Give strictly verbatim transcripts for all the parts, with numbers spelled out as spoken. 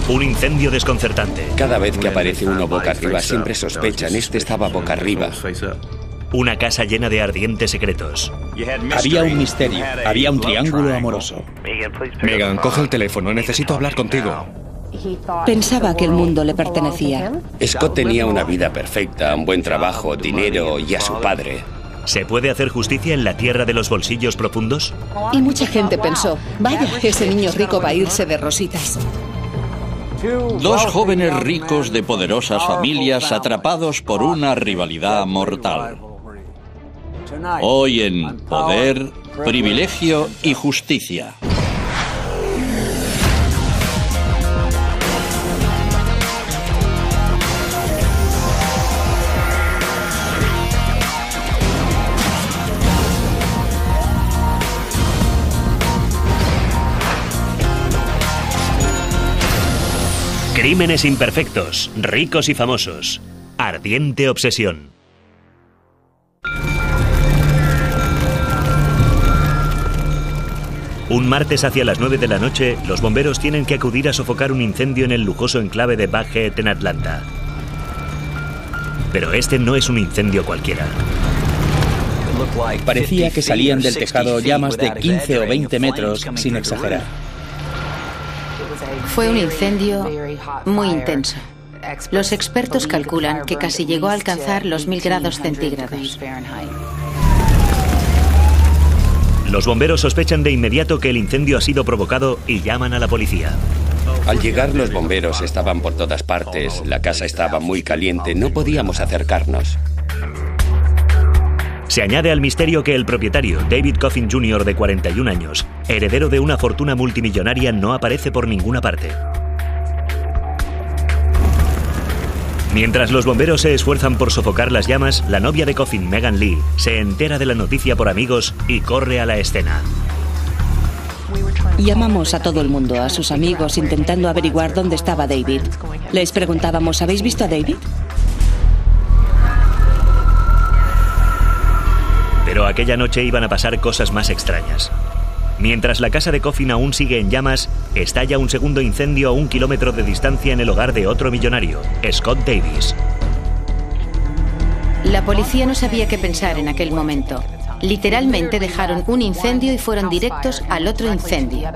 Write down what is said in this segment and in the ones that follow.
Un incendio desconcertante. Cada vez que aparece uno boca arriba siempre sospechan, este estaba boca arriba. Una casa llena de ardientes secretos. Había un misterio, había un triángulo amoroso. Megan, coge el teléfono, necesito hablar contigo. Pensaba que el mundo le pertenecía. Scott tenía una vida perfecta, un buen trabajo, dinero y a su padre. ¿Se puede hacer justicia en la tierra de los bolsillos profundos? Y mucha gente pensó, vaya, ese niño rico va a irse de rositas. Dos jóvenes ricos de poderosas familias atrapados por una rivalidad mortal. Hoy en Poder, Privilegio y Justicia. Crímenes imperfectos, ricos y famosos. Ardiente obsesión. Un martes hacia las nueve de la noche, los bomberos tienen que acudir a sofocar un incendio en el lujoso enclave de Buckhead en Atlanta. Pero este no es un incendio cualquiera. Parecía que salían del tejado llamas de quince o veinte metros, sin exagerar. Fue un incendio muy intenso. Los expertos calculan que casi llegó a alcanzar los mil grados centígrados. Los bomberos sospechan de inmediato que el incendio ha sido provocado y llaman a la policía. Al llegar los bomberos estaban por todas partes, la casa estaba muy caliente, no podíamos acercarnos. Se añade al misterio que el propietario, David Coffin junior de cuarenta y un años, heredero de una fortuna multimillonaria, no aparece por ninguna parte. Mientras los bomberos se esfuerzan por sofocar las llamas, la novia de Coffin, Megan Lee, se entera de la noticia por amigos y corre a la escena. Llamamos a todo el mundo, a sus amigos, intentando averiguar dónde estaba David. Les preguntábamos, ¿habéis visto a David? Pero aquella noche iban a pasar cosas más extrañas. Mientras la casa de Coffin aún sigue en llamas, estalla un segundo incendio a un kilómetro de distancia en el hogar de otro millonario, Scott Davis. La policía no sabía qué pensar en aquel momento. Literalmente dejaron un incendio y fueron directos al otro incendio.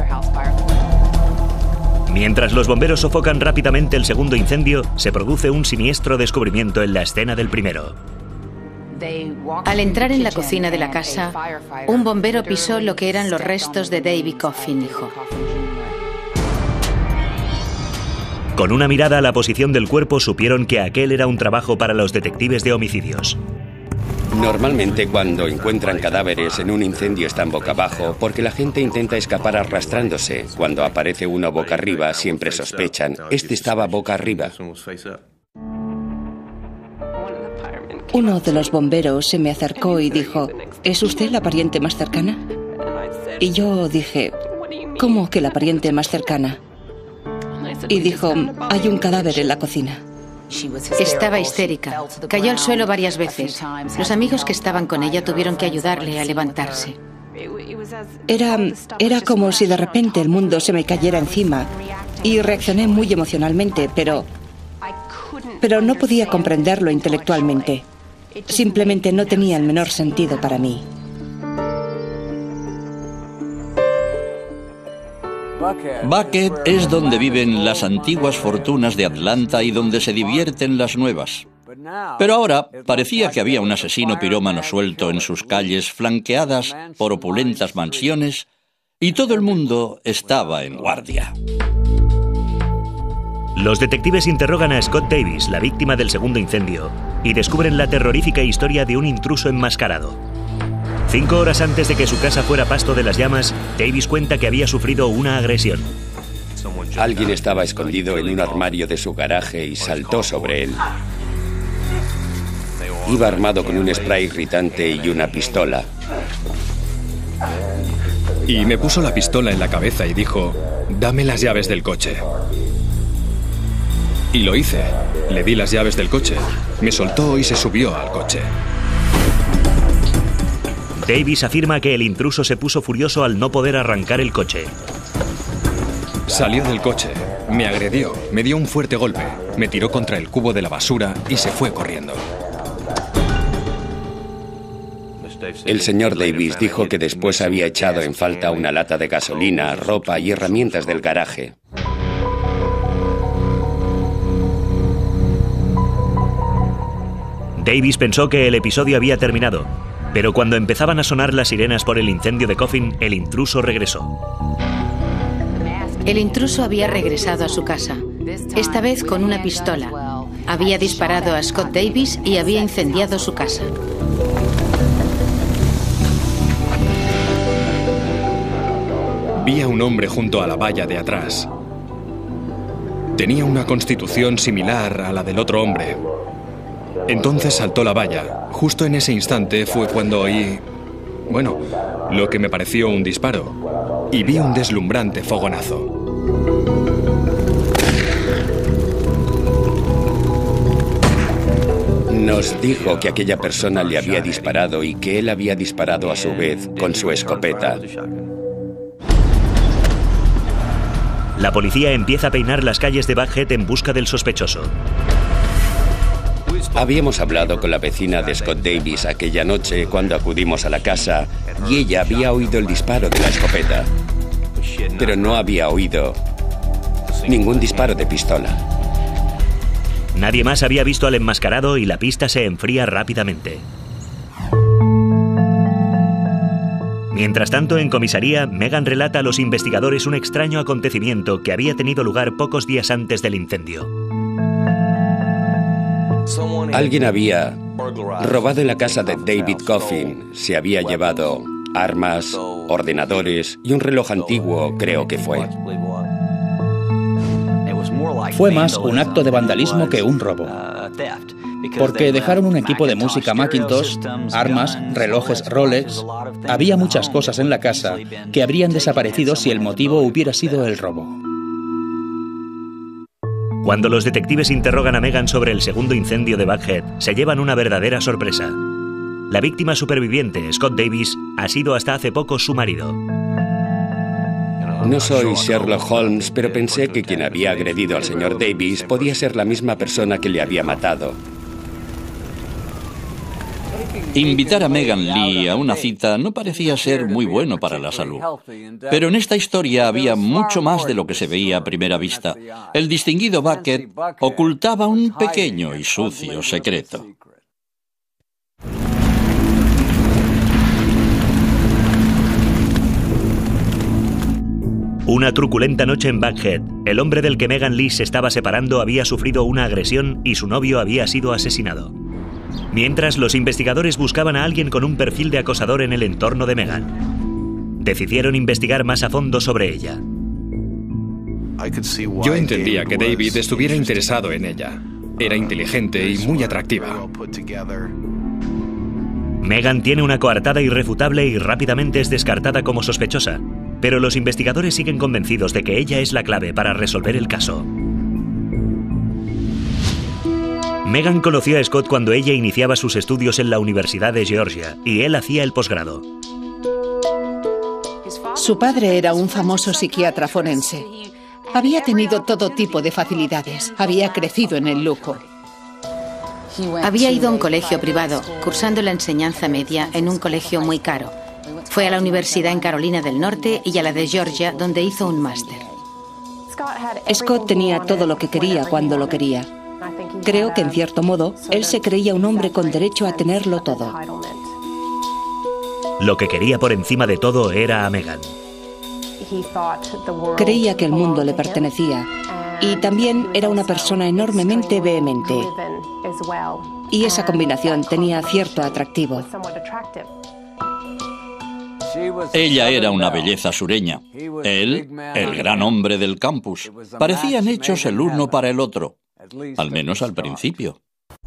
Mientras los bomberos sofocan rápidamente el segundo incendio, se produce un siniestro descubrimiento en la escena del primero. Al entrar en la cocina de la casa, un bombero pisó lo que eran los restos de David Coffin, hijo. Con una mirada a la posición del cuerpo supieron que aquel era un trabajo para los detectives de homicidios. Normalmente cuando encuentran cadáveres en un incendio están boca abajo porque la gente intenta escapar arrastrándose. Cuando aparece uno boca arriba siempre sospechan. Este estaba boca arriba. Uno de los bomberos se me acercó y dijo, ¿es usted la pariente más cercana? Y yo dije, ¿cómo que la pariente más cercana? Y dijo, hay un cadáver en la cocina. Estaba histérica. Cayó al suelo varias veces. Los amigos que estaban con ella tuvieron que ayudarle a levantarse. Era, era como si de repente el mundo se me cayera encima y reaccioné muy emocionalmente, pero, pero no podía comprenderlo intelectualmente. Simplemente no tenía el menor sentido para mí. Buckhead es donde viven las antiguas fortunas de Atlanta y donde se divierten las nuevas. Pero ahora parecía que había un asesino pirómano suelto en sus calles, flanqueadas por opulentas mansiones, y todo el mundo estaba en guardia. Los detectives interrogan a Scott Davis, la víctima del segundo incendio, y descubren la terrorífica historia de un intruso enmascarado. Cinco horas antes de que su casa fuera pasto de las llamas, Davis cuenta que había sufrido una agresión. Alguien estaba escondido en un armario de su garaje y saltó sobre él. Iba armado con un spray irritante y una pistola. Y me puso la pistola en la cabeza y dijo, dame las llaves del coche. Y lo hice. Le di las llaves del coche. Me soltó y se subió al coche. Davis afirma que el intruso se puso furioso al no poder arrancar el coche. Salió del coche, Me agredió, me dio un fuerte golpe, me tiró contra el cubo de la basura y se fue corriendo. El señor Davis dijo que después había echado en falta una lata de gasolina, ropa y herramientas del garaje. Davis pensó que el episodio había terminado, pero cuando empezaban a sonar las sirenas por el incendio de Coffin, el intruso regresó. El intruso había regresado a su casa, esta vez con una pistola. Había disparado a Scott Davis y había incendiado su casa. Vi a un hombre junto a la valla de atrás. Tenía una constitución similar a la del otro hombre. Entonces saltó la valla. Justo en ese instante fue cuando oí, bueno, lo que me pareció un disparo. Y vi un deslumbrante fogonazo. Nos dijo que aquella persona le había disparado y que él había disparado a su vez con su escopeta. La policía empieza a peinar las calles de Buckhead en busca del sospechoso. Habíamos hablado con la vecina de Scott Davis aquella noche cuando acudimos a la casa y ella había oído el disparo de la escopeta, pero no había oído ningún disparo de pistola. Nadie más había visto al enmascarado y la pista se enfría rápidamente. Mientras tanto, en comisaría, Megan relata a los investigadores un extraño acontecimiento que había tenido lugar pocos días antes del incendio. Alguien había robado en la casa de David Coffin. Se había llevado armas, ordenadores y un reloj antiguo, creo que fue. Fue más un acto de vandalismo que un robo. Porque dejaron un equipo de música Macintosh, armas, relojes Rolex. Había muchas cosas en la casa que habrían desaparecido si el motivo hubiera sido el robo. Cuando los detectives interrogan a Megan sobre el segundo incendio de Buckhead, se llevan una verdadera sorpresa. La víctima superviviente, Scott Davis, ha sido hasta hace poco su marido. No soy Sherlock Holmes, pero pensé que quien había agredido al señor Davis podía ser la misma persona que le había matado. Invitar a Megan Lee a una cita no parecía ser muy bueno para la salud. Pero en esta historia había mucho más de lo que se veía a primera vista. El distinguido Buckhead ocultaba un pequeño y sucio secreto. Una truculenta noche en Buckhead, el hombre del que Megan Lee se estaba separando había sufrido una agresión y su novio había sido asesinado. Mientras, los investigadores buscaban a alguien con un perfil de acosador en el entorno de Megan. Decidieron investigar más a fondo sobre ella. Yo entendía que David estuviera interesado en ella. Era inteligente y muy atractiva. Megan tiene una coartada irrefutable y rápidamente es descartada como sospechosa, pero los investigadores siguen convencidos de que ella es la clave para resolver el caso. Megan conoció a Scott cuando ella iniciaba sus estudios en la Universidad de Georgia y él hacía el posgrado. Su padre era un famoso psiquiatra forense. Había tenido todo tipo de facilidades. Había crecido en el lujo. Había ido a un colegio privado, cursando la enseñanza media en un colegio muy caro. Fue a la universidad en Carolina del Norte y a la de Georgia, donde hizo un máster. Scott tenía todo lo que quería cuando lo quería. Creo que, en cierto modo, él se creía un hombre con derecho a tenerlo todo. Lo que quería por encima de todo era a Megan. Creía que el mundo le pertenecía. Y también era una persona enormemente vehemente. Y esa combinación tenía cierto atractivo. Ella era una belleza sureña. Él, el gran hombre del campus. Parecían hechos el uno para el otro. Al menos al principio.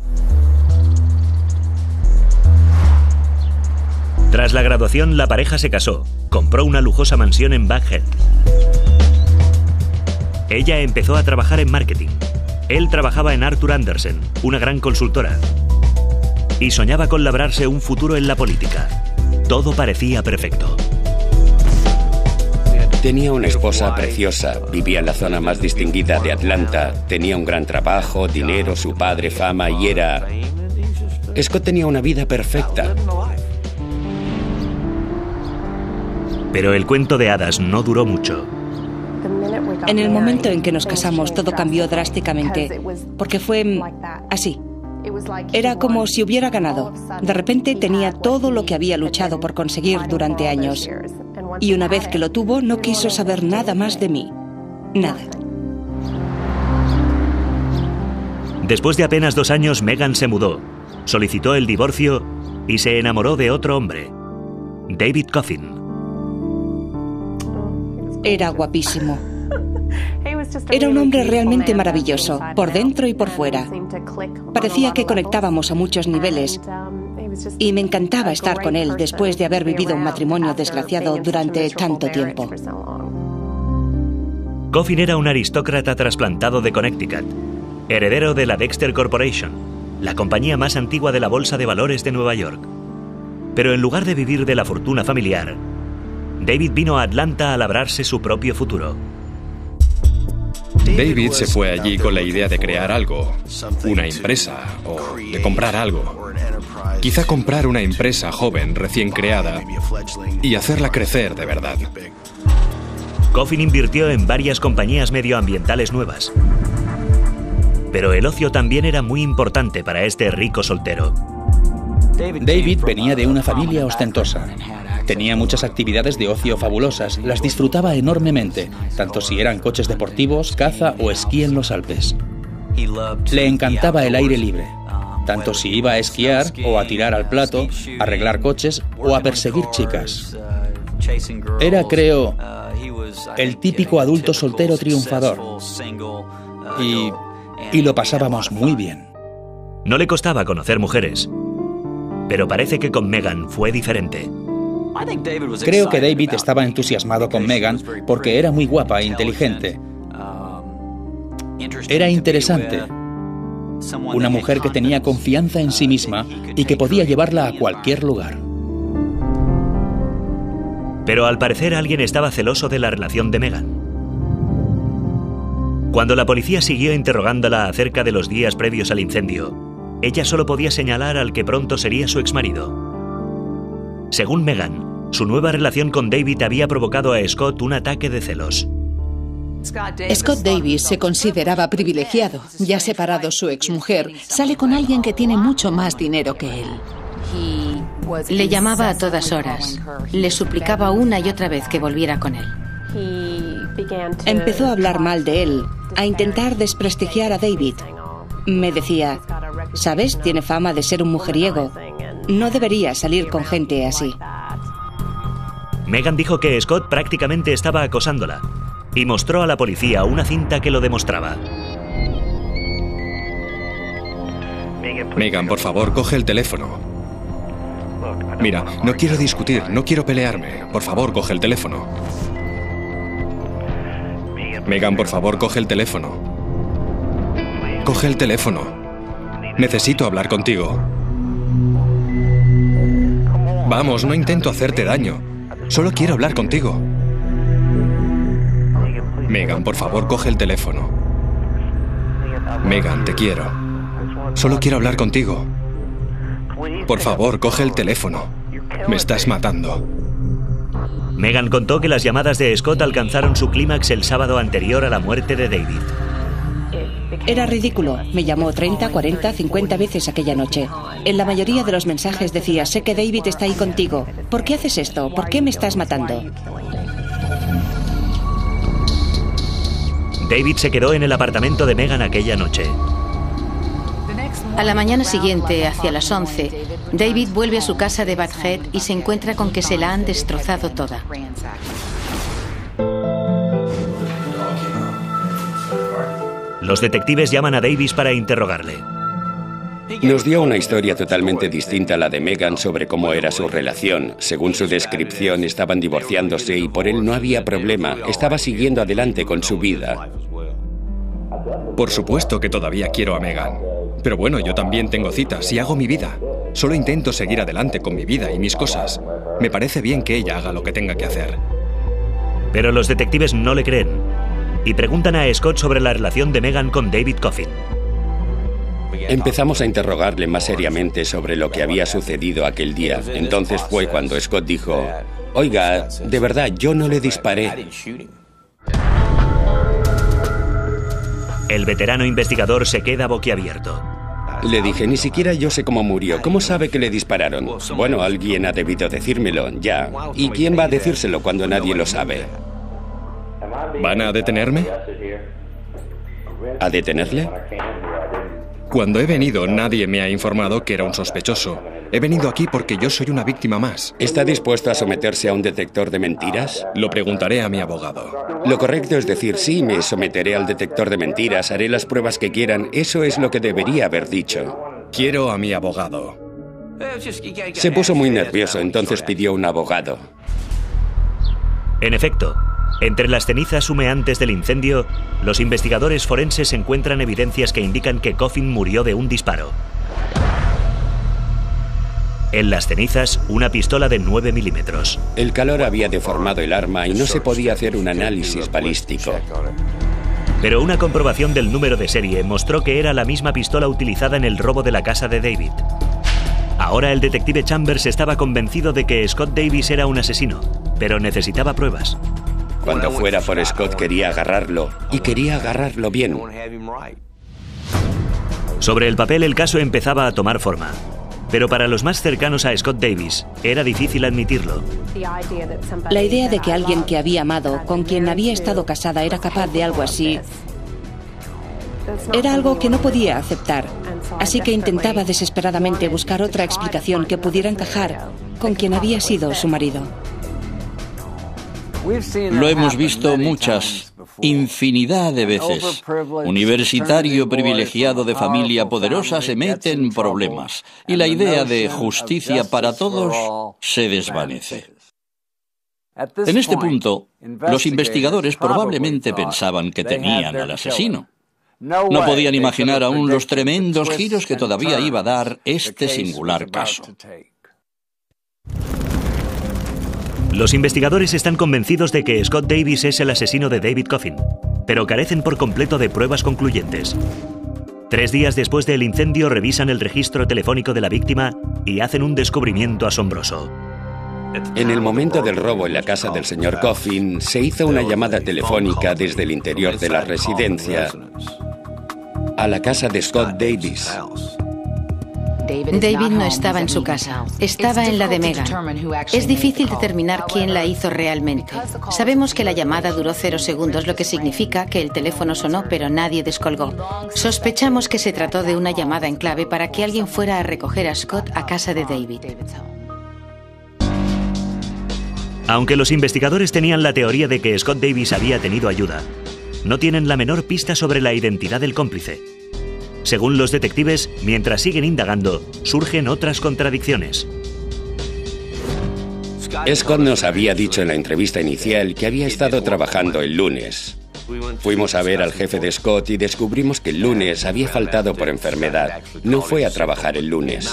Tras la graduación, la pareja se casó. Compró una lujosa mansión en Buckhead. Ella empezó a trabajar en marketing. Él trabajaba en Arthur Andersen, una gran consultora. Y soñaba con labrarse un futuro en la política. Todo parecía perfecto. Tenía una esposa preciosa, vivía en la zona más distinguida de Atlanta, tenía un gran trabajo, dinero, su padre, fama y era... Scott tenía una vida perfecta. Pero el cuento de hadas no duró mucho. En el momento en que nos casamos, todo cambió drásticamente, porque fue así. Era como si hubiera ganado. De repente tenía todo lo que había luchado por conseguir durante años. Y una vez que lo tuvo, no quiso saber nada más de mí. Nada. Después de apenas dos años, Megan se mudó, solicitó el divorcio y se enamoró de otro hombre, David Coffin. Era guapísimo. Era un hombre realmente maravilloso, por dentro y por fuera. Parecía que conectábamos a muchos niveles y me encantaba estar con él después de haber vivido un matrimonio desgraciado durante tanto tiempo. Coffin era un aristócrata trasplantado de Connecticut, heredero de la Dexter Corporation, la compañía más antigua de la Bolsa de Valores de Nueva York. Pero en lugar de vivir de la fortuna familiar, David vino a Atlanta a labrarse su propio futuro. David se fue allí con la idea de crear algo, una empresa, o de comprar algo. Quizá comprar una empresa joven, recién creada, y hacerla crecer de verdad. Coffin invirtió en varias compañías medioambientales nuevas. Pero el ocio también era muy importante para este rico soltero. David venía de una familia ostentosa. Tenía muchas actividades de ocio fabulosas, las disfrutaba enormemente, tanto si eran coches deportivos, caza o esquí en los Alpes. Le encantaba el aire libre, tanto si iba a esquiar o a tirar al plato, a arreglar coches o a perseguir chicas. Era, creo, el típico adulto soltero triunfador. Y, y lo pasábamos muy bien. No le costaba conocer mujeres, pero parece que con Megan fue diferente. Creo que David estaba entusiasmado con Megan porque era muy guapa e inteligente. Era interesante. Una mujer que tenía confianza en sí misma y que podía llevarla a cualquier lugar. Pero al parecer alguien estaba celoso de la relación de Megan. Cuando la policía siguió interrogándola acerca de los días previos al incendio, ella solo podía señalar al que pronto sería su exmarido. Según Megan, su nueva relación con David había provocado a Scott un ataque de celos. Scott Davis se consideraba privilegiado. Ya separado su exmujer, sale con alguien que tiene mucho más dinero que él. Le llamaba a todas horas. Le suplicaba una y otra vez que volviera con él. Empezó a hablar mal de él, a intentar desprestigiar a David. Me decía, ¿sabes? Tiene fama de ser un mujeriego. No debería salir con gente así. Megan dijo que Scott prácticamente estaba acosándola y mostró a la policía una cinta que lo demostraba. Megan, por favor, coge el teléfono. Mira, no quiero discutir, no quiero pelearme. Por favor, coge el teléfono. Megan, por favor, coge el teléfono. Coge el teléfono. Necesito hablar contigo. Vamos, no intento hacerte daño. Solo quiero hablar contigo. Megan, por favor, coge el teléfono. Megan, te quiero. Solo quiero hablar contigo. Por favor, coge el teléfono. Me estás matando. Megan contó que las llamadas de Scott alcanzaron su clímax el sábado anterior a la muerte de David. Era ridículo. Me llamó treinta, cuarenta, cincuenta veces aquella noche. En la mayoría de los mensajes decía, sé que David está ahí contigo. ¿Por qué haces esto? ¿Por qué me estás matando? David se quedó en el apartamento de Megan aquella noche. A la mañana siguiente, hacia las once, David vuelve a su casa de Buckhead y se encuentra con que se la han destrozado toda. Los detectives llaman a Davis para interrogarle. Nos dio una historia totalmente distinta a la de Megan sobre cómo era su relación. Según su descripción, estaban divorciándose y por él no había problema. Estaba siguiendo adelante con su vida. Por supuesto que todavía quiero a Megan. Pero bueno, yo también tengo citas y hago mi vida. Solo intento seguir adelante con mi vida y mis cosas. Me parece bien que ella haga lo que tenga que hacer. Pero los detectives no le creen y preguntan a Scott sobre la relación de Megan con David Coffin. Empezamos a interrogarle más seriamente sobre lo que había sucedido aquel día. Entonces fue cuando Scott dijo: oiga, de verdad, yo no le disparé. El veterano investigador se queda boquiabierto. Le dije: ni siquiera yo sé cómo murió. ¿Cómo sabe que le dispararon? Bueno, alguien ha debido decírmelo, ya. ¿Y quién va a decírselo cuando nadie lo sabe? ¿Van a detenerme? ¿A detenerle? Cuando he venido, nadie me ha informado que era un sospechoso. He venido aquí porque yo soy una víctima más. ¿Está dispuesto a someterse a un detector de mentiras? Lo preguntaré a mi abogado. Lo correcto es decir: sí, me someteré al detector de mentiras, haré las pruebas que quieran. Eso es lo que debería haber dicho. Quiero a mi abogado. Se puso muy nervioso, entonces pidió un abogado. En efecto, entre las cenizas humeantes del incendio, los investigadores forenses encuentran evidencias que indican que Coffin murió de un disparo. En las cenizas, una pistola de nueve milímetros. El calor había deformado el arma y no se podía hacer un análisis balístico. Pero una comprobación del número de serie mostró que era la misma pistola utilizada en el robo de la casa de David. Ahora el detective Chambers estaba convencido de que Scott Davis era un asesino, pero necesitaba pruebas. Cuando fuera por Scott quería agarrarlo, y quería agarrarlo bien. Sobre el papel el caso empezaba a tomar forma. Pero para los más cercanos a Scott Davis, era difícil admitirlo. La idea de que alguien que había amado, con quien había estado casada, era capaz de algo así, era algo que no podía aceptar. Así que intentaba desesperadamente buscar otra explicación que pudiera encajar con quien había sido su marido. Lo hemos visto muchas, infinidad de veces. Universitario privilegiado de familia poderosa se mete en problemas y la idea de justicia para todos se desvanece. En este punto, los investigadores probablemente pensaban que tenían al asesino. No podían imaginar aún los tremendos giros que todavía iba a dar este singular caso. Los investigadores están convencidos de que Scott Davis es el asesino de David Coffin, pero carecen por completo de pruebas concluyentes. Tres días después del incendio revisan el registro telefónico de la víctima y hacen un descubrimiento asombroso. En el momento del robo en la casa del señor Coffin, se hizo una llamada telefónica desde el interior de la residencia a la casa de Scott Davis. David no estaba en su casa, estaba en la de Megan. Es difícil determinar quién la hizo realmente. Sabemos que la llamada duró cero segundos, lo que significa que el teléfono sonó pero nadie descolgó. Sospechamos que se trató de una llamada en clave para que alguien fuera a recoger a Scott a casa de David. Aunque los investigadores tenían la teoría de que Scott Davis había tenido ayuda, no tienen la menor pista sobre la identidad del cómplice. Según los detectives, mientras siguen indagando, surgen otras contradicciones. Scott nos había dicho en la entrevista inicial que había estado trabajando el lunes. Fuimos a ver al jefe de Scott y descubrimos que el lunes había faltado por enfermedad. No fue a trabajar el lunes.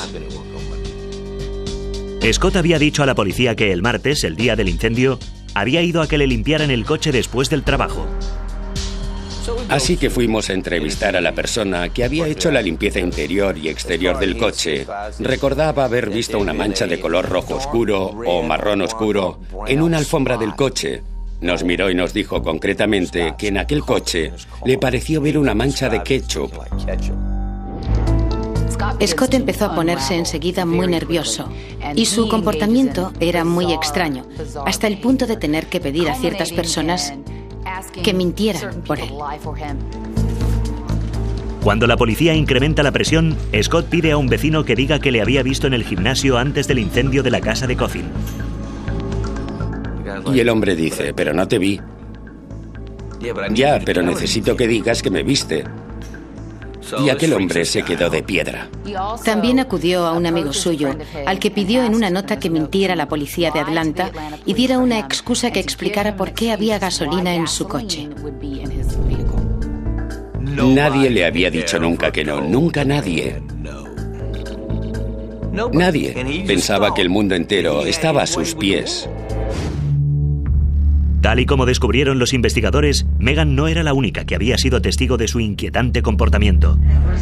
Scott había dicho a la policía que el martes, el día del incendio, había ido a que le limpiaran el coche después del trabajo. Así que fuimos a entrevistar a la persona que había hecho la limpieza interior y exterior del coche. Recordaba haber visto una mancha de color rojo oscuro o marrón oscuro en una alfombra del coche. Nos miró y nos dijo concretamente que en aquel coche le pareció ver una mancha de ketchup. Scott empezó a ponerse enseguida muy nervioso y su comportamiento era muy extraño, hasta el punto de tener que pedir a ciertas personas que mintieran por él. Cuando la policía incrementa la presión, Scott pide a un vecino que diga que le había visto en el gimnasio antes del incendio de la casa de Coffin. Y el hombre dice: pero no te vi. Ya, pero necesito que digas que me viste. Y aquel hombre se quedó de piedra. También acudió a un amigo suyo, al que pidió en una nota que mintiera a la policía de Atlanta y diera una excusa que explicara por qué había gasolina en su coche. Nadie le había dicho nunca que no, nunca nadie. Nadie. Pensaba que el mundo entero estaba a sus pies. Tal y como descubrieron los investigadores, Megan no era la única que había sido testigo de su inquietante comportamiento.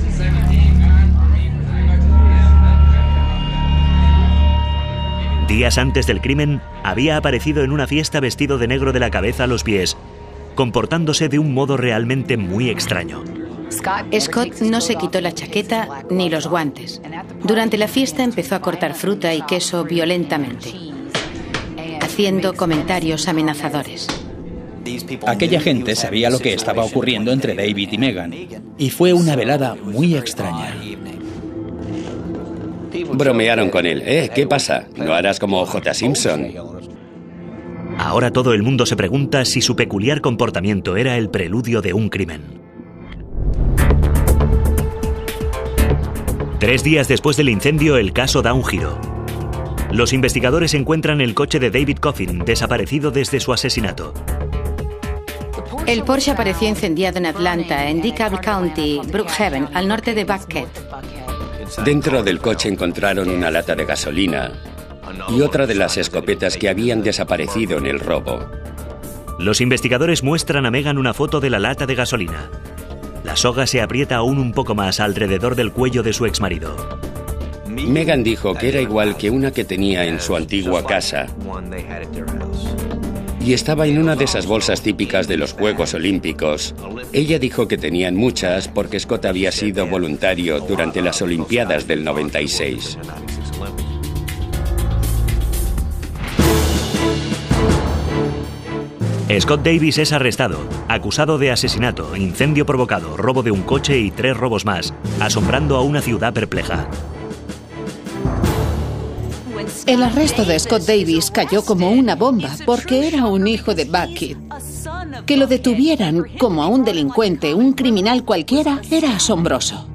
Días antes del crimen, había aparecido en una fiesta vestido de negro de la cabeza a los pies, comportándose de un modo realmente muy extraño. Scott no se quitó la chaqueta ni los guantes. Durante la fiesta empezó a cortar fruta y queso violentamente, haciendo comentarios amenazadores. Aquella gente sabía lo que estaba ocurriendo entre David y Megan, y fue una velada muy extraña. Bromearon con él. ¿Eh? ¿Qué pasa? ¿No harás como J. Simpson? Ahora todo el mundo se pregunta si su peculiar comportamiento era el preludio de un crimen. Tres días después del incendio, el caso da un giro. Los investigadores encuentran el coche de David Coffin desaparecido desde su asesinato. El Porsche apareció incendiado en Atlanta, en DeKalb County, Brookhaven, al norte de Buckhead. Dentro del coche encontraron una lata de gasolina y otra de las escopetas que habían desaparecido en el robo. Los investigadores muestran a Megan una foto de la lata de gasolina. La soga se aprieta aún un poco más alrededor del cuello de su exmarido. Megan dijo que era igual que una que tenía en su antigua casa y estaba en una de esas bolsas típicas de los Juegos Olímpicos. Ella dijo que tenían muchas porque Scott había sido voluntario durante las Olimpiadas del noventa y seis. Scott Davis es arrestado, acusado de asesinato, incendio provocado, robo de un coche y tres robos más, asombrando a una ciudad perpleja. El arresto de Scott Davis cayó como una bomba porque era un hijo de Buckhead. Que lo detuvieran como a un delincuente, un criminal cualquiera, era asombroso.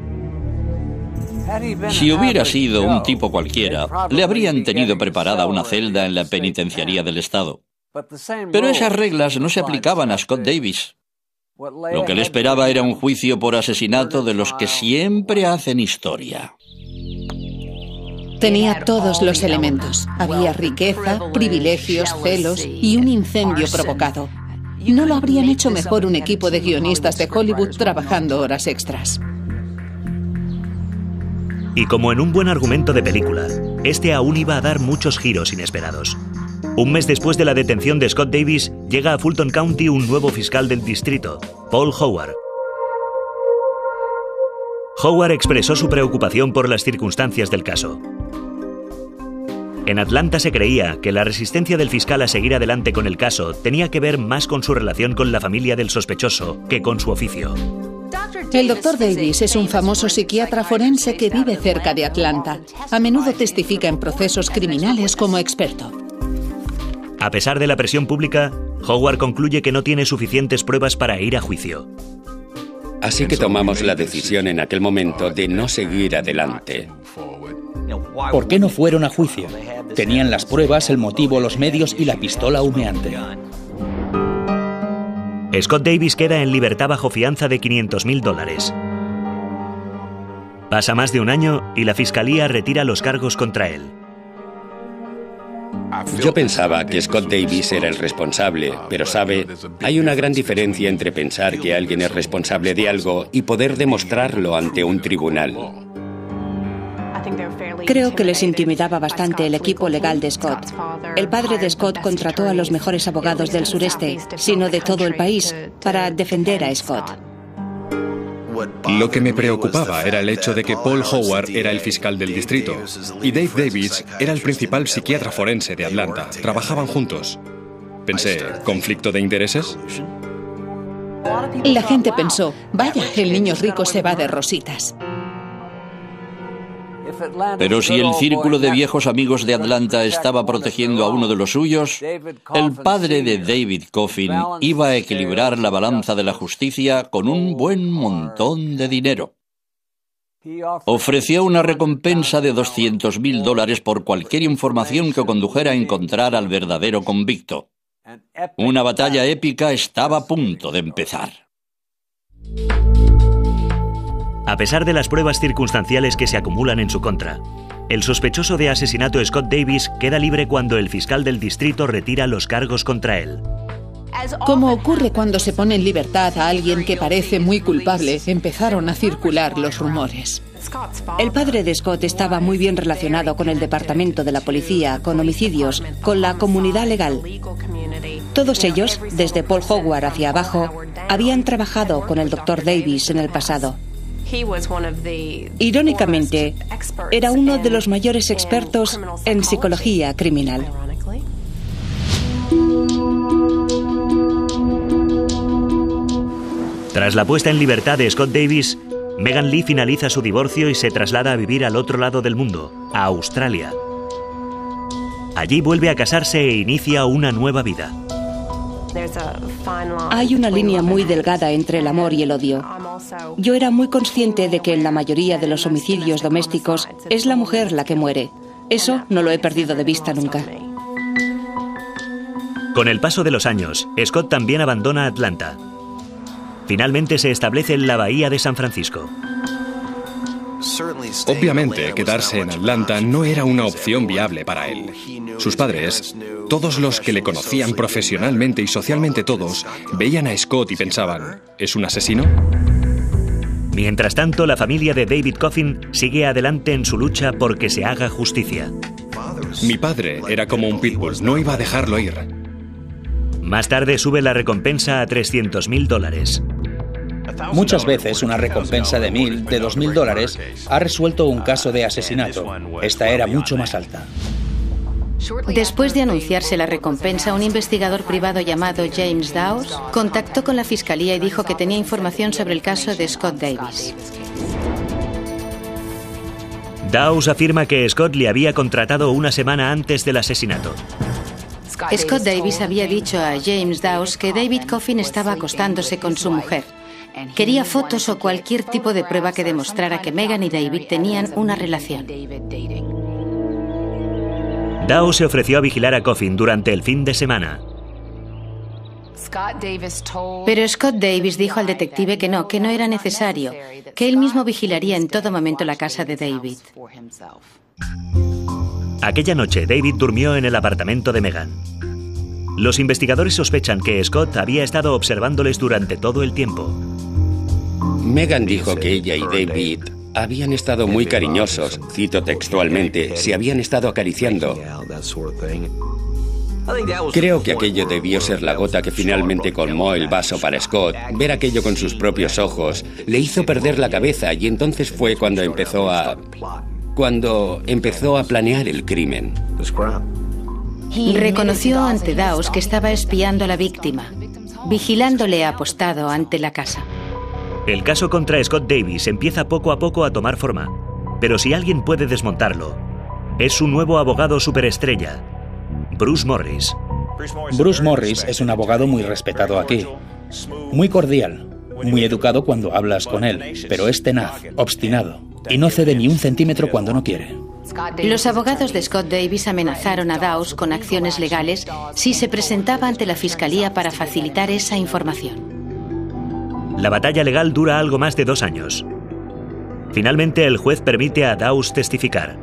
Si hubiera sido un tipo cualquiera, le habrían tenido preparada una celda en la penitenciaría del estado. Pero esas reglas no se aplicaban a Scott Davis. Lo que le esperaba era un juicio por asesinato de los que siempre hacen historia. Tenía todos los elementos. Había riqueza, privilegios, celos y un incendio provocado. No lo habrían hecho mejor un equipo de guionistas de Hollywood trabajando horas extras. Y como en un buen argumento de película, este aún iba a dar muchos giros inesperados. Un mes después de la detención de Scott Davis, llega a Fulton County un nuevo fiscal del distrito, Paul Howard. Howard expresó su preocupación por las circunstancias del caso. En Atlanta se creía que la resistencia del fiscal a seguir adelante con el caso tenía que ver más con su relación con la familia del sospechoso que con su oficio. El doctor Davis es un famoso psiquiatra forense que vive cerca de Atlanta. A menudo testifica en procesos criminales como experto. A pesar de la presión pública, Howard concluye que no tiene suficientes pruebas para ir a juicio. Así que tomamos la decisión en aquel momento de no seguir adelante. ¿Por qué no fueron a juicio? Tenían las pruebas, el motivo, los medios y la pistola humeante. Scott Davis queda en libertad bajo fianza de quinientos mil dólares. Pasa más de un año y la fiscalía retira los cargos contra él. Yo pensaba que Scott Davis era el responsable, pero sabe, hay una gran diferencia entre pensar que alguien es responsable de algo y poder demostrarlo ante un tribunal. Creo que les intimidaba bastante el equipo legal de Scott. El padre de Scott contrató a los mejores abogados del sureste, sino de todo el país, para defender a Scott. Lo que me preocupaba era el hecho de que Paul Howard era el fiscal del distrito y Dave Davis era el principal psiquiatra forense de Atlanta. Trabajaban juntos. Pensé, ¿conflicto de intereses? La gente pensó, vaya, el niño rico se va de rositas. Pero si el círculo de viejos amigos de Atlanta estaba protegiendo a uno de los suyos, el padre de David Coffin iba a equilibrar la balanza de la justicia con un buen montón de dinero. Ofreció una recompensa de doscientos mil dólares por cualquier información que condujera a encontrar al verdadero convicto. Una batalla épica estaba a punto de empezar. A pesar de las pruebas circunstanciales que se acumulan en su contra, el sospechoso de asesinato Scott Davis queda libre cuando el fiscal del distrito retira los cargos contra él. Como ocurre cuando se pone en libertad a alguien que parece muy culpable, empezaron a circular los rumores. El padre de Scott estaba muy bien relacionado con el departamento de la policía, con homicidios, con la comunidad legal. Todos ellos, desde Paul Howard hacia abajo, habían trabajado con el doctor Davis en el pasado. Irónicamente, era uno de los mayores expertos en psicología criminal. Tras la puesta en libertad de Scott Davis, Megan Lee finaliza su divorcio y se traslada a vivir al otro lado del mundo, a Australia. Allí vuelve a casarse e inicia una nueva vida. Hay una línea muy delgada entre el amor y el odio. Yo era muy consciente de que en la mayoría de los homicidios domésticos es la mujer la que muere. Eso no lo he perdido de vista nunca. Con el paso de los años, Scott también abandona Atlanta. Finalmente se establece en la bahía de San Francisco. Obviamente, quedarse en Atlanta no era una opción viable para él. Sus padres, todos los que le conocían profesionalmente y socialmente todos, veían a Scott y pensaban, ¿es un asesino? Mientras tanto, la familia de David Coffin sigue adelante en su lucha por que se haga justicia. Mi padre era como un pitbull, no iba a dejarlo ir. Más tarde sube la recompensa a trescientos mil dólares. Muchas veces una recompensa de mil, de dos mil dólares, ha resuelto un caso de asesinato. Esta era mucho más alta. Después de anunciarse la recompensa, un investigador privado llamado James Dawes contactó con la fiscalía y dijo que tenía información sobre el caso de Scott Davis. Dawes afirma que Scott le había contratado una semana antes del asesinato. Scott Davis había dicho a James Dawes que David Coffin estaba acostándose con su mujer. Quería fotos o cualquier tipo de prueba que demostrara que Megan y David tenían una relación. Dawes se ofreció a vigilar a Coffin durante el fin de semana. Pero Scott Davis dijo al detective que no, que no era necesario, que él mismo vigilaría en todo momento la casa de David. Aquella noche, David durmió en el apartamento de Megan. Los investigadores sospechan que Scott había estado observándoles durante todo el tiempo. Megan dijo que ella y David habían estado muy cariñosos, cito textualmente, se habían estado acariciando. Creo que aquello debió ser la gota que finalmente colmó el vaso para Scott. Ver aquello con sus propios ojos le hizo perder la cabeza y entonces fue cuando empezó a... cuando empezó a planear el crimen. Reconoció ante Dawes que estaba espiando a la víctima, vigilándole apostado ante la casa. El caso contra Scott Davis empieza poco a poco a tomar forma, pero si alguien puede desmontarlo, es su nuevo abogado superestrella, Bruce Morris. Bruce Morris es un abogado muy respetado aquí, muy cordial, muy educado cuando hablas con él, pero es tenaz, obstinado, y no cede ni un centímetro cuando no quiere. Los abogados de Scott Davis amenazaron a Dawes con acciones legales si se presentaba ante la fiscalía para facilitar esa información. La batalla legal dura algo más de dos años. Finalmente, el juez permite a Dawes testificar.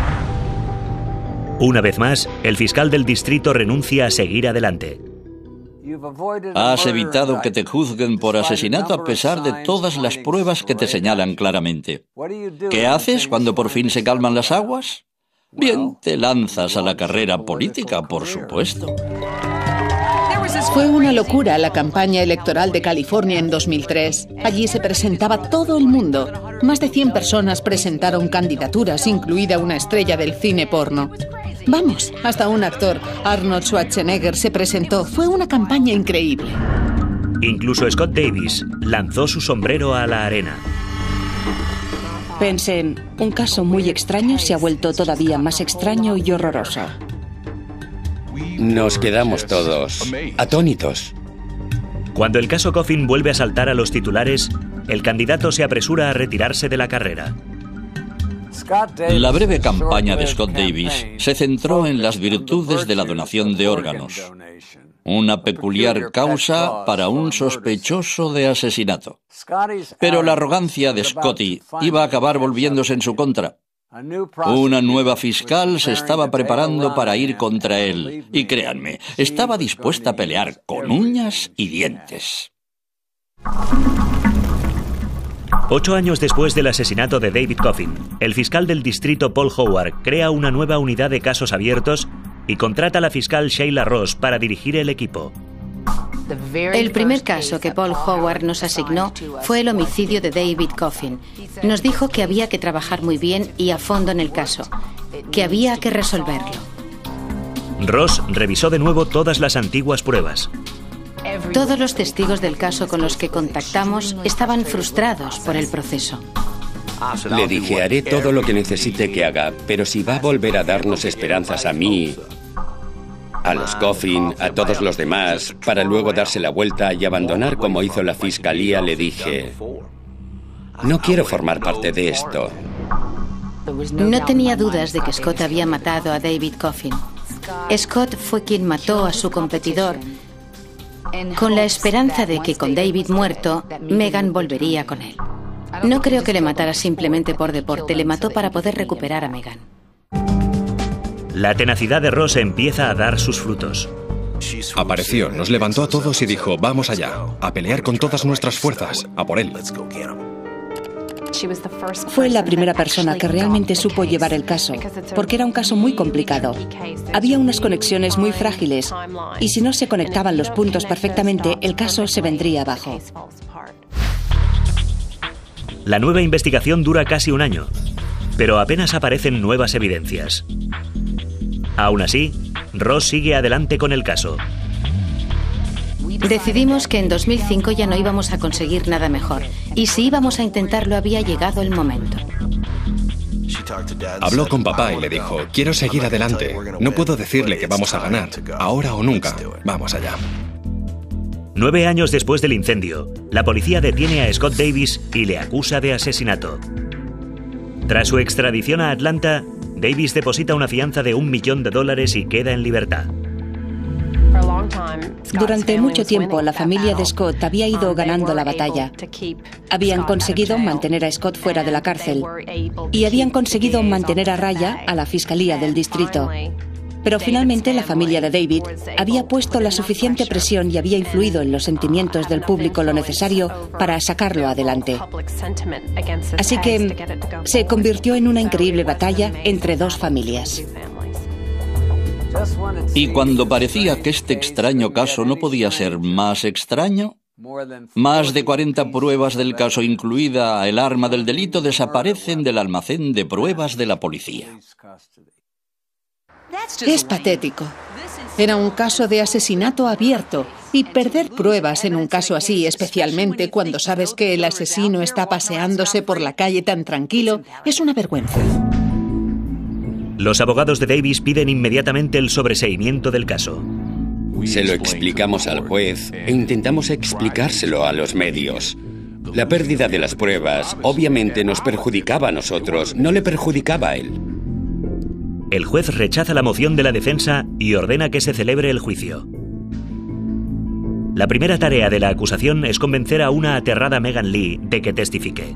Una vez más, el fiscal del distrito renuncia a seguir adelante. Has evitado que te juzguen por asesinato a pesar de todas las pruebas que te señalan claramente. ¿Qué haces cuando por fin se calman las aguas? Bien, te lanzas a la carrera política, por supuesto. Fue una locura la campaña electoral de California en dos mil tres. Allí se presentaba todo el mundo. Más de cien personas presentaron candidaturas, incluida una estrella del cine porno. Vamos, hasta un actor, Arnold Schwarzenegger, se presentó. Fue una campaña increíble. Incluso Scott Davis lanzó su sombrero a la arena. Pensé, un caso muy extraño se ha vuelto todavía más extraño y horroroso. Nos quedamos todos atónitos. Cuando el caso Coffin vuelve a saltar a los titulares, el candidato se apresura a retirarse de la carrera. La breve campaña de Scott Davis se centró en las virtudes de la donación de órganos. Una peculiar causa para un sospechoso de asesinato. Pero la arrogancia de Scotty iba a acabar volviéndose en su contra. Una nueva fiscal se estaba preparando para ir contra él. Y créanme, estaba dispuesta a pelear con uñas y dientes. Ocho años después del asesinato de David Coffin, el fiscal del distrito Paul Howard crea una nueva unidad de casos abiertos y contrata a la fiscal Sheila Ross para dirigir el equipo. El primer caso que Paul Howard nos asignó fue el homicidio de David Coffin. Nos dijo que había que trabajar muy bien y a fondo en el caso, que había que resolverlo. Ross revisó de nuevo todas las antiguas pruebas. Todos los testigos del caso con los que contactamos estaban frustrados por el proceso. Le dije, haré todo lo que necesite que haga, pero si va a volver a darnos esperanzas a mí, a los Coffin, a todos los demás, para luego darse la vuelta y abandonar como hizo la fiscalía, le dije, no quiero formar parte de esto. No tenía dudas de que Scott había matado a David Coffin. Scott fue quien mató a su competidor, con la esperanza de que con David muerto, Megan volvería con él. No creo que le matara simplemente por deporte, le mató para poder recuperar a Megan. La tenacidad de Ross empieza a dar sus frutos. Apareció, nos levantó a todos y dijo, vamos allá, a pelear con todas nuestras fuerzas, a por él. Fue la primera persona que realmente supo llevar el caso, porque era un caso muy complicado. Había unas conexiones muy frágiles, y si no se conectaban los puntos perfectamente, el caso se vendría abajo. La nueva investigación dura casi un año, pero apenas aparecen nuevas evidencias. Aún así, Ross sigue adelante con el caso. Decidimos que en dos mil cinco ya no íbamos a conseguir nada mejor, y si íbamos a intentarlo había llegado el momento. Habló con papá y le dijo, quiero seguir adelante, no puedo decirle que vamos a ganar, ahora o nunca, vamos allá. Nueve años después del incendio, la policía detiene a Scott Davis y le acusa de asesinato. Tras su extradición a Atlanta, Davis deposita una fianza de un millón de dólares y queda en libertad. Durante mucho tiempo, la familia de Scott había ido ganando la batalla. Habían conseguido mantener a Scott fuera de la cárcel y habían conseguido mantener a raya a la fiscalía del distrito. Pero finalmente la familia de David había puesto la suficiente presión y había influido en los sentimientos del público lo necesario para sacarlo adelante. Así que se convirtió en una increíble batalla entre dos familias. Y cuando parecía que este extraño caso no podía ser más extraño, más de cuarenta pruebas del caso, incluida el arma del delito, desaparecen del almacén de pruebas de la policía. Es patético. Era un caso de asesinato abierto, y perder pruebas en un caso así, especialmente cuando sabes que el asesino está paseándose por la calle tan tranquilo, es una vergüenza. Los abogados de Davis piden inmediatamente el sobreseimiento del caso. Se lo explicamos al juez e intentamos explicárselo a los medios. La pérdida de las pruebas obviamente nos perjudicaba a nosotros, no le perjudicaba a él. El juez rechaza la moción de la defensa y ordena que se celebre el juicio. La primera tarea de la acusación es convencer a una aterrada Megan Lee de que testifique.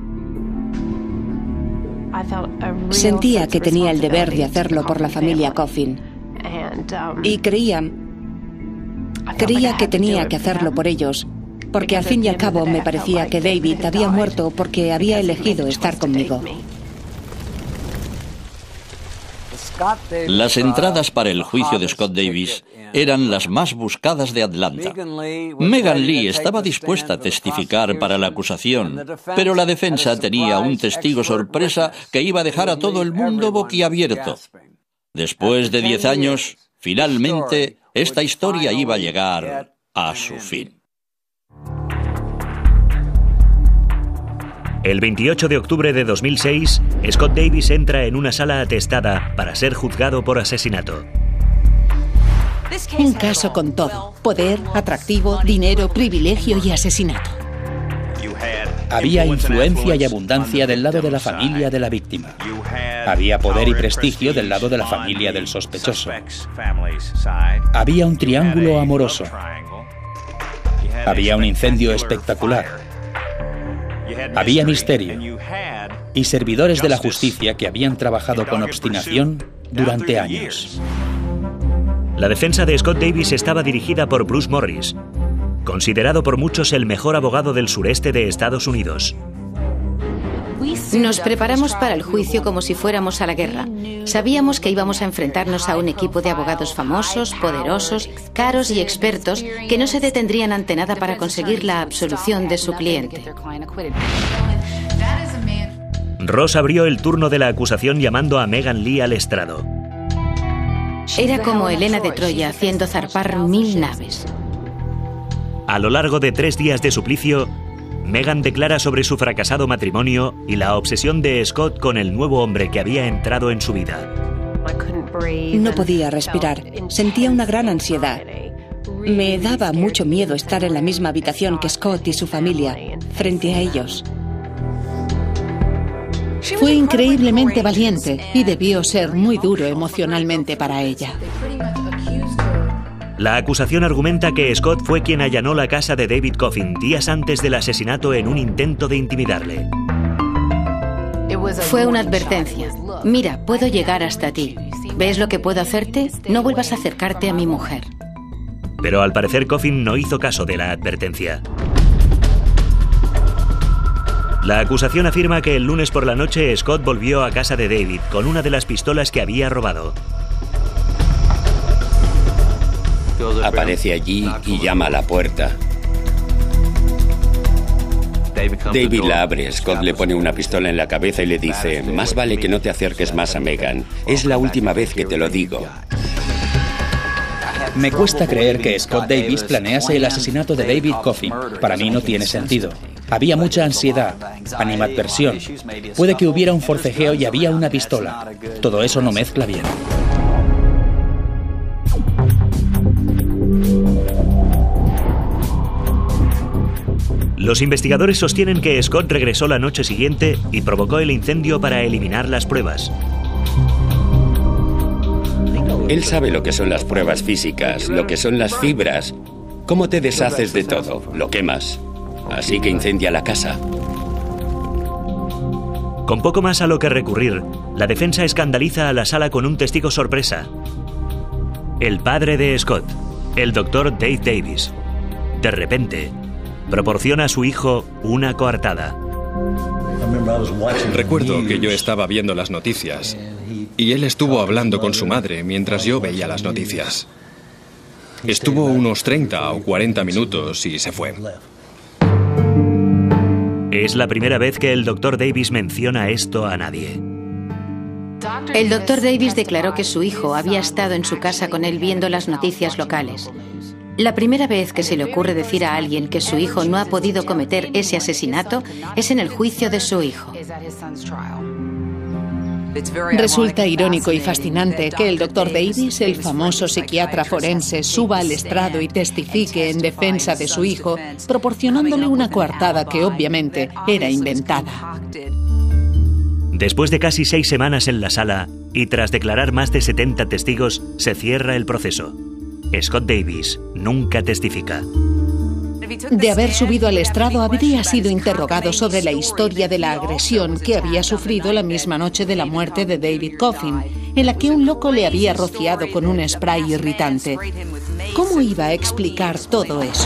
Sentía que tenía el deber de hacerlo por la familia Coffin. Y creía, creía que tenía que hacerlo por ellos, porque al fin y al cabo me parecía que David había muerto porque había elegido estar conmigo. Las entradas para el juicio de Scott Davis eran las más buscadas de Atlanta. Megan Lee estaba dispuesta a testificar para la acusación, pero la defensa tenía un testigo sorpresa que iba a dejar a todo el mundo boquiabierto. Después de diez años, finalmente, esta historia iba a llegar a su fin. El veintiocho de octubre de dos mil seis, Scott Davis entra en una sala atestada para ser juzgado por asesinato. Un caso con todo: poder, atractivo, dinero, privilegio y asesinato. Había influencia y abundancia del lado de la familia de la víctima. Había poder y prestigio del lado de la familia del sospechoso. Había un triángulo amoroso. Había un incendio espectacular. Había misterio y servidores de la justicia que habían trabajado con obstinación durante años. La defensa de Scott Davis estaba dirigida por Bruce Morris, considerado por muchos el mejor abogado del sureste de Estados Unidos. Nos preparamos para el juicio como si fuéramos a la guerra. Sabíamos que íbamos a enfrentarnos a un equipo de abogados famosos, poderosos, caros y expertos que no se detendrían ante nada para conseguir la absolución de su cliente. Ross abrió el turno de la acusación llamando a Megan Lee al estrado. Era como Helena de Troya haciendo zarpar mil naves. A lo largo de tres días de suplicio, Megan declara sobre su fracasado matrimonio y la obsesión de Scott con el nuevo hombre que había entrado en su vida. No podía respirar. Sentía una gran ansiedad. Me daba mucho miedo estar en la misma habitación que Scott y su familia, frente a ellos. Fue increíblemente valiente y debió ser muy duro emocionalmente para ella. La acusación argumenta que Scott fue quien allanó la casa de David Coffin días antes del asesinato en un intento de intimidarle. Fue una advertencia. Mira, puedo llegar hasta ti. ¿Ves lo que puedo hacerte? No vuelvas a acercarte a mi mujer. Pero al parecer Coffin no hizo caso de la advertencia. La acusación afirma que el lunes por la noche Scott volvió a casa de David con una de las pistolas que había robado. Aparece allí y llama a la puerta. David la abre, Scott le pone una pistola en la cabeza y le dice: más vale que no te acerques más a Megan. Es la última vez que te lo digo. Me cuesta creer que Scott Davis planease el asesinato de David Coffin. Para mí no tiene sentido. Había mucha ansiedad, animadversión. Puede que hubiera un forcejeo y había una pistola. Todo eso no mezcla bien. Los investigadores sostienen que Scott regresó la noche siguiente y provocó el incendio para eliminar las pruebas. Él sabe lo que son las pruebas físicas, lo que son las fibras. ¿Cómo te deshaces de todo? Lo quemas. Así que incendia la casa. Con poco más a lo que recurrir, la defensa escandaliza a la sala con un testigo sorpresa. El padre de Scott, el doctor Dave Davis. De repente, proporciona a su hijo una coartada. Recuerdo que yo estaba viendo las noticias y él estuvo hablando con su madre mientras yo veía las noticias. Estuvo unos treinta o cuarenta minutos y se fue. Es la primera vez que el doctor Davis menciona esto a nadie. El doctor Davis declaró que su hijo había estado en su casa con él viendo las noticias locales. La primera vez que se le ocurre decir a alguien que su hijo no ha podido cometer ese asesinato es en el juicio de su hijo. Resulta irónico y fascinante que el doctor Davis, el famoso psiquiatra forense, suba al estrado y testifique en defensa de su hijo, proporcionándole una coartada que obviamente era inventada. Después de casi seis semanas en la sala y tras declarar más de setenta testigos, se cierra el proceso. Scott Davis nunca testifica. De haber subido al estrado, habría sido interrogado sobre la historia de la agresión que había sufrido la misma noche de la muerte de David Coffin, en la que un loco le había rociado con un spray irritante. ¿Cómo iba a explicar todo eso?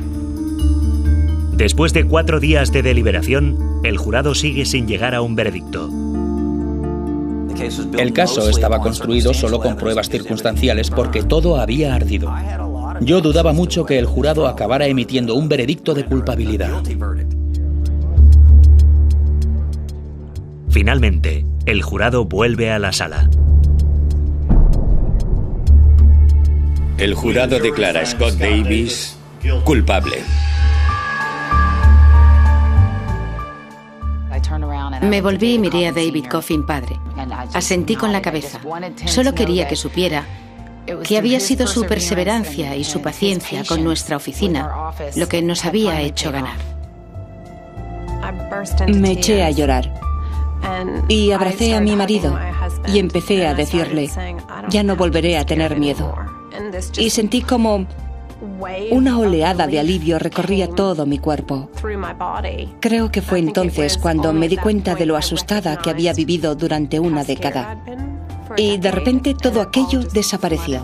Después de cuatro días de deliberación, el jurado sigue sin llegar a un veredicto. El caso estaba construido solo con pruebas circunstanciales porque todo había ardido. Yo dudaba mucho que el jurado acabara emitiendo un veredicto de culpabilidad. Finalmente, el jurado vuelve a la sala. El jurado declara a Scott Davis culpable. Me volví y miré a David Coffin padre. Asentí con la cabeza. Solo quería que supiera que había sido su perseverancia y su paciencia con nuestra oficina lo que nos había hecho ganar. Me eché a llorar y abracé a mi marido y empecé a decirle, ya no volveré a tener miedo. Y sentí como una oleada de alivio recorría todo mi cuerpo. Creo que fue entonces cuando me di cuenta de lo asustada que había vivido durante una década. Y de repente todo aquello desapareció.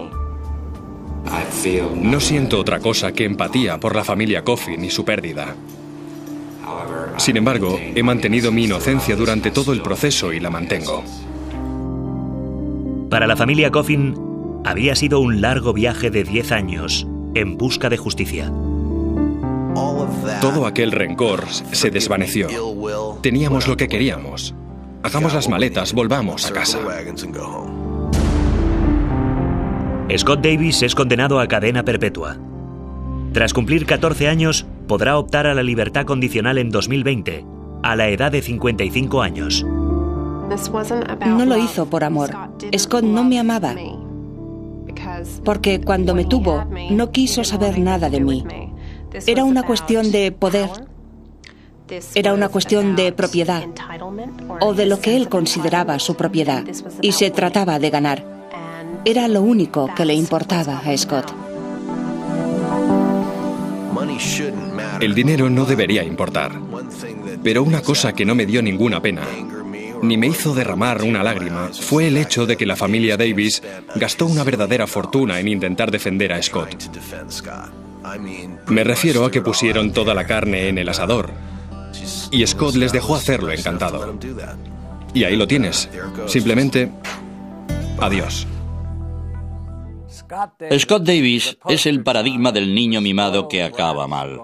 No siento otra cosa que empatía por la familia Coffin y su pérdida. Sin embargo, he mantenido mi inocencia durante todo el proceso y la mantengo. Para la familia Coffin, había sido un largo viaje de diez años en busca de justicia. Todo aquel rencor se desvaneció. Teníamos lo que queríamos. Hagamos las maletas, volvamos a casa. Scott Davis es condenado a cadena perpetua. Tras cumplir catorce años, podrá optar a la libertad condicional en dos mil veinte, a la edad de cincuenta y cinco años. No lo hizo por amor. Scott no me amaba. Porque cuando me tuvo, no quiso saber nada de mí. Era una cuestión de poder. Era una cuestión de propiedad, o de lo que él consideraba su propiedad, y se trataba de ganar. Era lo único que le importaba a Scott. El dinero no debería importar, pero una cosa que no me dio ninguna pena, ni me hizo derramar una lágrima, fue el hecho de que la familia Davis gastó una verdadera fortuna en intentar defender a Scott. Me refiero a que pusieron toda la carne en el asador, y Scott les dejó hacerlo encantado. Y ahí lo tienes. Simplemente, adiós. Scott Davis es el paradigma del niño mimado que acaba mal.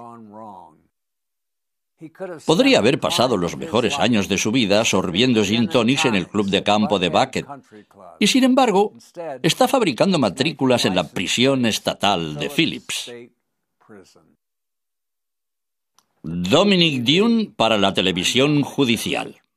Podría haber pasado los mejores años de su vida sorbiendo gin tonics en el club de campo de Buckett. Y sin embargo, está fabricando matrículas en la prisión estatal de Phillips. Dominic Dunne para la televisión judicial.